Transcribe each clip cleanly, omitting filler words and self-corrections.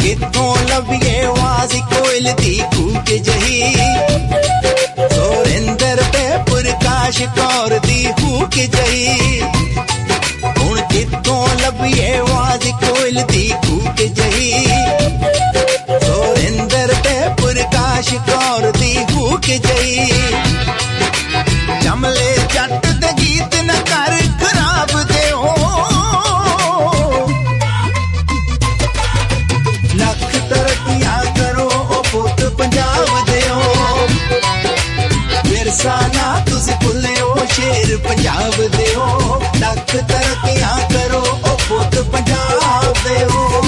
कितों लभिए आवाज कोयल दी कूक जही सुरेंद्र ते प्रकाश कौर दी हूक जही हुण कितों लभिए आवाज कोयल दी कूक जही सुरेंद्र ते प्रकाश कौर दी हूक जही जमले जट दे गीत न कर खराब दे लख तरक्कियां करो ओ पुत पंजाब दे विरसा ना तुसी भुल्लियो शेर पंजाब दे लख तरक्कियां करो ओ पुत पंजाब दे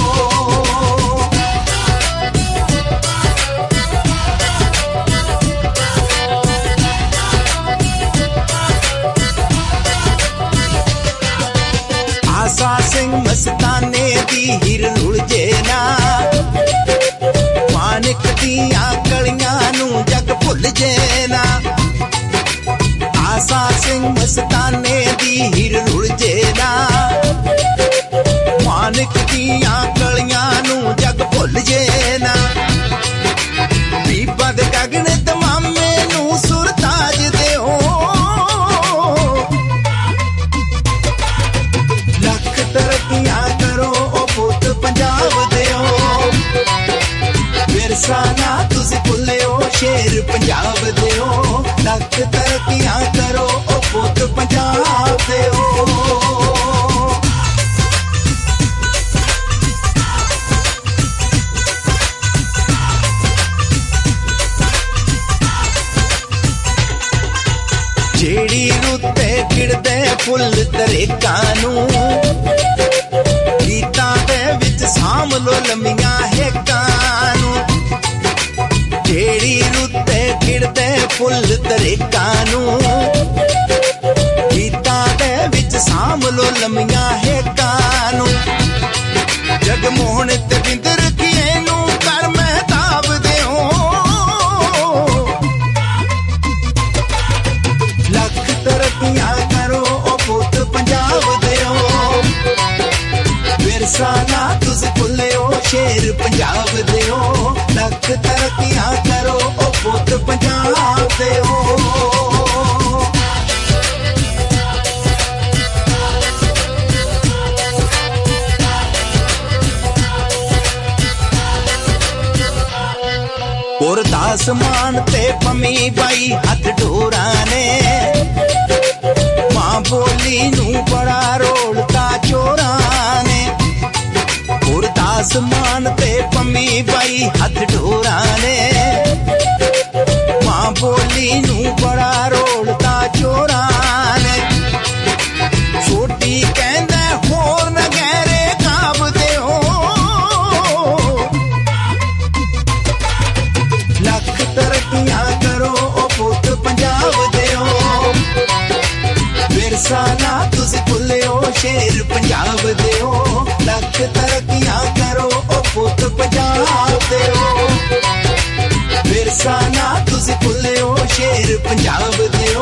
सिंह मस्ताने दी हिर उलझे ना मानिक दियां कलियां नू जग भुल जे ना आसा सिंह मस्ताने दी हिर उलझे ना मानिक दियां कलियां नू जग भुल जे ना बीबा दे गगन तमामे नू सुरताज दे तरक्कियां करो ओ पुत पंजाब दे विरसा ना तुसी भुल्लियो शेर पंजाब दे लख तरक्कियां करो ओ पुत पंजाब दे जेड़ी रुते खिड़दे फुल तरेकां नू गीतां दे विच साम लो लम्मियां हेकां नू जेड़ी रुते खिड़दे फुल तरेकां नू गीतां दे विच साम लो लम्मियां हेकां नू जगमोहन ते बिंदर किए नू कर महताब दे लख तरक्कियां करो ओ पुत पंजाब दे विरसा ना तुसी भुल्लियो शेर पंजाब दे लख तरक्कियां करो ओ पुत पंजाब दे गुरदास मान ते पमी बाई हथ डोरा ने मां बोली नू बड़ा रोलता चोरा ने गुरदास मान ते पमी बाई हथ डोरा ने मां बोली नू बड़ा रोलता चोरा ने छोटी कहंदा होर न गहरे काब दे लख तरक्कियां करो ओ पुत पंजाब दे विरसा ना तुसी भुल्लियो शेर पंजाब दे लख तरक्कियां करो ओ पुत पंजाब दे विरसा ना तुसी भुल्लियो शेर पंजाब दे